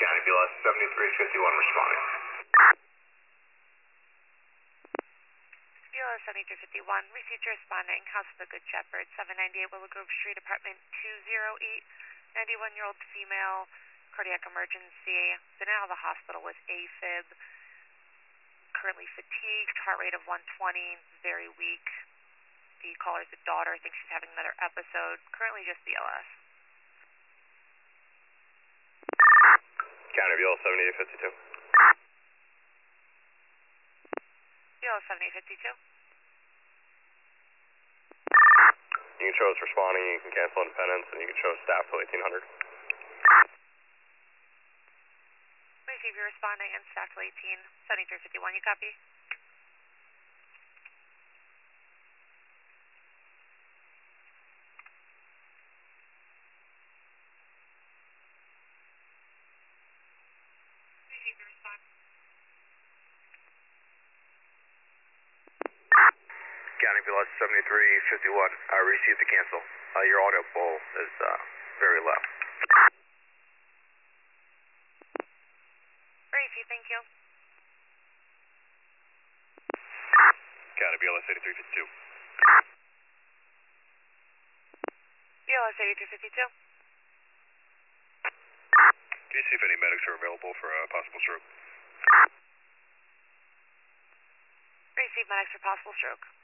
County BLS 7351 responding. BLS 7351, received your responding, House of the Good Shepherd, 798 Willow Grove Street, apartment 208, 91-year-old female, cardiac emergency, been out of the hospital with AFib, currently fatigued, heart rate of 120, very weak. The caller's a daughter, thinks she's having another episode, currently just BLS. County BLS 7852. BLS 7852. You can show us responding, you can cancel independence, and you can show us staff till 1800. Receive your responding and staff till 7351, you copy? Receive your response. County BLS 7351, received to cancel. Your audio bowl is very low. Receive, thank you. County BLS 8352. BLS 8352. Can you see if any medics are available for a possible stroke? Receive medics for possible stroke.